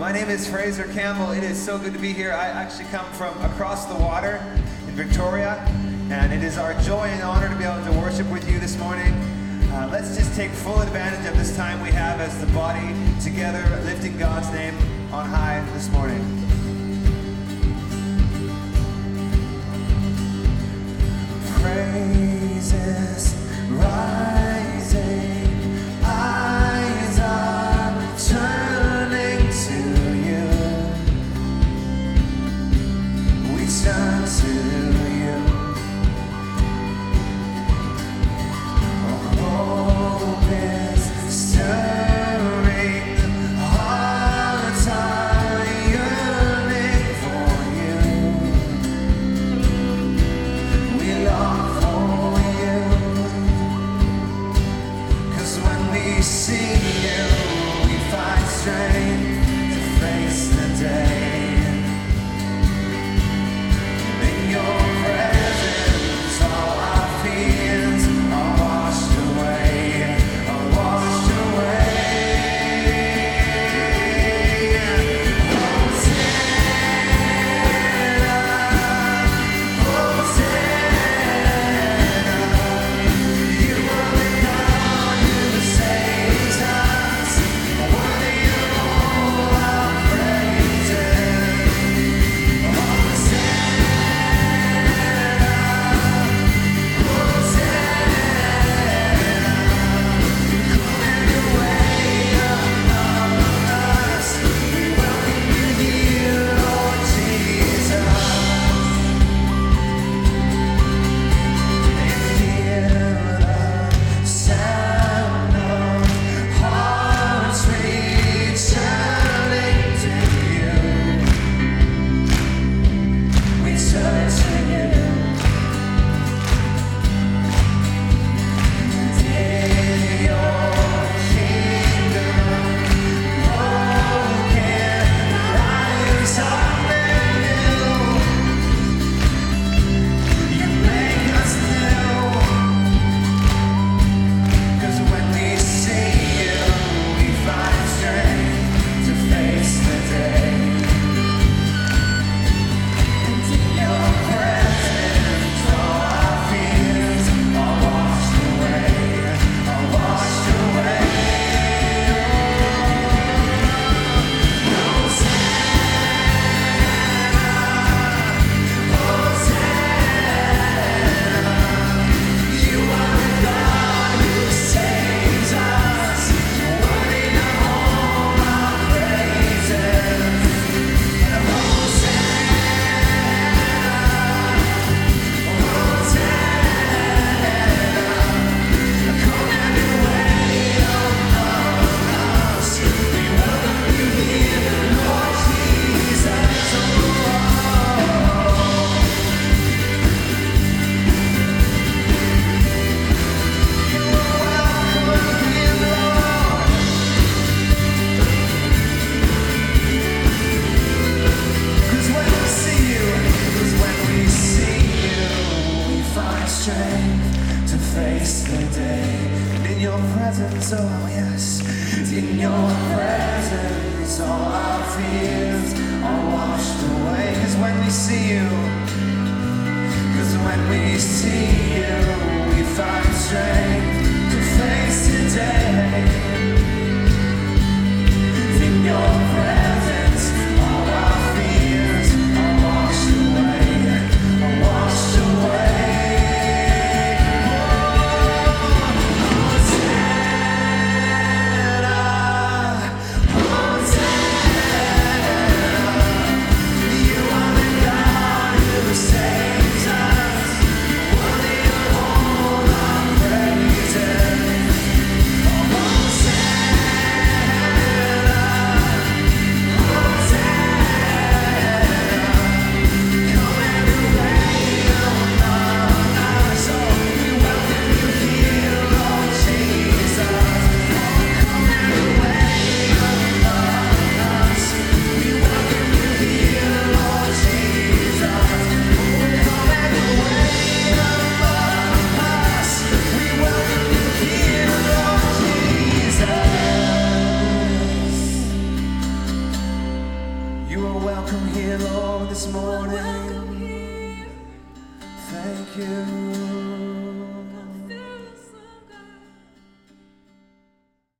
My name is Fraser Campbell. It is so good to be here. I actually come from across the water in Victoria, and it is our joy and honor to be able to worship with you this morning. Let's just take full advantage of this time we have as the body together, lifting God's name on high this morning. Praises rising, eyes are turning to you. We turn to you. Hope is stirring, hearts are yearning for you. We long for you, 'cause when we see you, we find strength to face the day. In your presence, all our fears are washed away, are washed away. You are the God who saves us, worthy of all our praises. Strength to face the day. And in your presence, oh yes, in your presence, all our fears are washed away. 'Cause when we see you, 'cause when we see you, we find strength to face the day. In your presence, all our fears are washed away, are washed away. Saves us, worthy of all our praise. You are welcome here, Lord, this You are morning. welcome here. Thank you.